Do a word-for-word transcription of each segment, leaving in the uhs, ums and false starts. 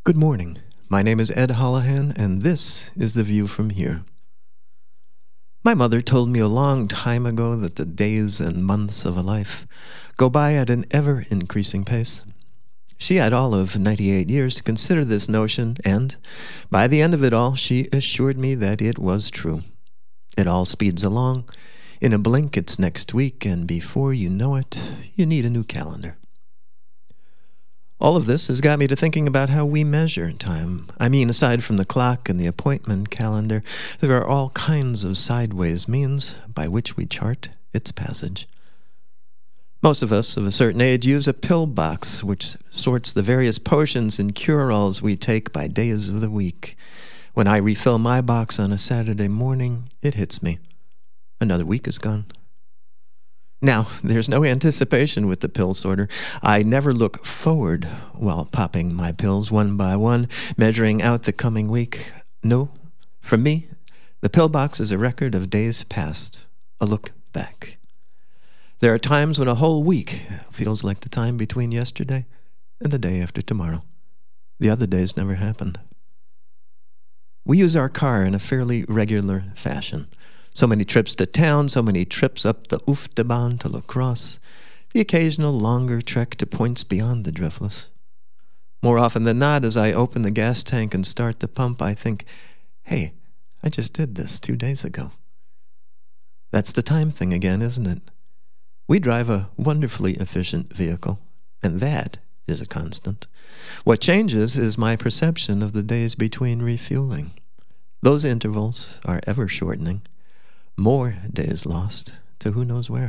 Good morning. My name is Ed Holohan, and this is The View from Here. My mother told me a long time ago that the days and months of a life go by at an ever-increasing pace. She had all of ninety-eight years to consider this notion, and by the end of it all, she assured me that it was true. It all speeds along. In a blink, it's next week, and before you know it, you need a new calendar. All of this has got me to thinking about how we measure time. I mean, aside from the clock and the appointment calendar, there are all kinds of sideways means by which we chart its passage. Most of us of a certain age use a pill box which sorts the various potions and cure-alls we take by days of the week. When I refill my box on a Saturday morning, it hits me. Another week is gone. Now, there's no anticipation with the pill sorter. I never look forward while popping my pills one by one, measuring out the coming week. No, for me, the pill box is a record of days past, a look back. There are times when a whole week feels like the time between yesterday and the day after tomorrow. The other days never happened. We use our car in a fairly regular fashion. So many trips to town, so many trips up the Oofdebaan to La Crosse, the occasional longer trek to points beyond the Driftless. More often than not, as I open the gas tank and start the pump, I think, hey, I just did this two days ago. That's the time thing again, isn't it? We drive a wonderfully efficient vehicle, and that is a constant. What changes is my perception of the days between refueling. Those intervals are ever shortening. More days lost to who knows where.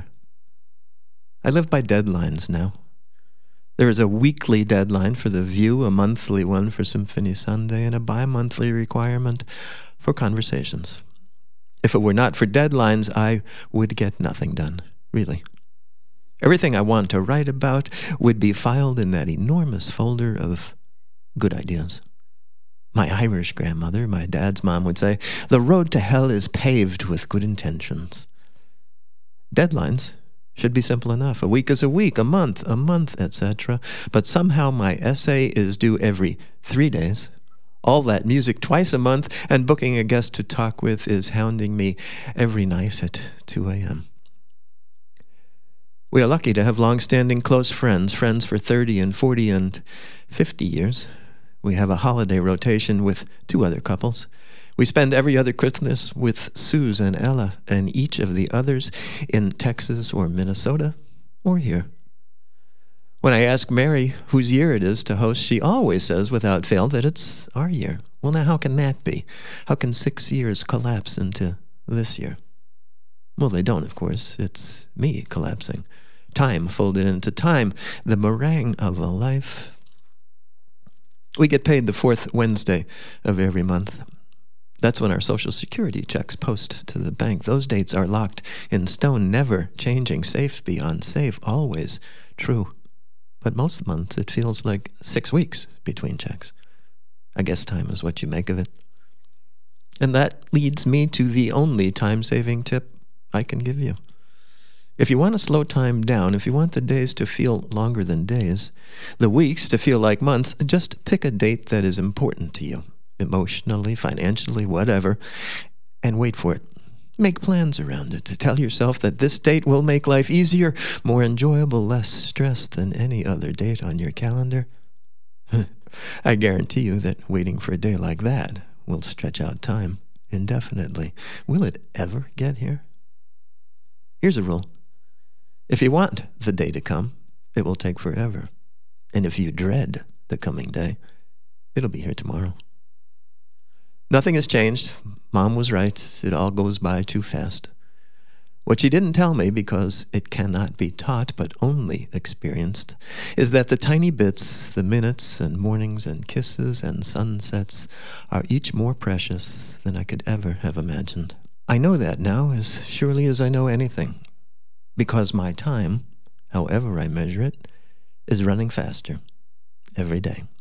I live by deadlines now. There is a weekly deadline for The View, a monthly one for Symphony Sunday, and a bi-monthly requirement for Conversations. If it were not for deadlines, I would get nothing done, really. Everything I want to write about would be filed in that enormous folder of good ideas. My Irish grandmother, my dad's mom, would say, the road to hell is paved with good intentions. Deadlines should be simple enough. A week is a week, a month, a month, et cetera. But somehow my essay is due every three days. All that music twice a month, and booking a guest to talk with is hounding me every night at two a.m. We are lucky to have long-standing close friends, friends for thirty and forty and fifty years. We have a holiday rotation with two other couples. We spend every other Christmas with Suze and Ella, and each of the others in Texas or Minnesota or here. When I ask Mary whose year it is to host, she always says without fail that it's our year. Well, now how can that be? How can six years collapse into this year? Well, they don't, of course. It's me collapsing. Time folded into time. The meringue of a life. We get paid the fourth Wednesday of every month. That's when our Social Security checks post to the bank. Those dates are locked in stone, never changing, safe beyond safe, always true. But most months it feels like six weeks between checks. I guess time is what you make of it. And that leads me to the only time-saving tip I can give you. If you want to slow time down, if you want the days to feel longer than days, the weeks to feel like months, just pick a date that is important to you, emotionally, financially, whatever, and wait for it. Make plans around it to tell yourself that this date will make life easier, more enjoyable, less stress than any other date on your calendar. I guarantee you that waiting for a day like that will stretch out time indefinitely. Will it ever get here? Here's a rule. If you want the day to come, it will take forever. And if you dread the coming day, it'll be here tomorrow. Nothing has changed. Mom was right. It all goes by too fast. What she didn't tell me, because it cannot be taught but only experienced, is that the tiny bits, the minutes and mornings and kisses and sunsets, are each more precious than I could ever have imagined. I know that now as surely as I know anything. Because my time, however I measure it, is running faster every day.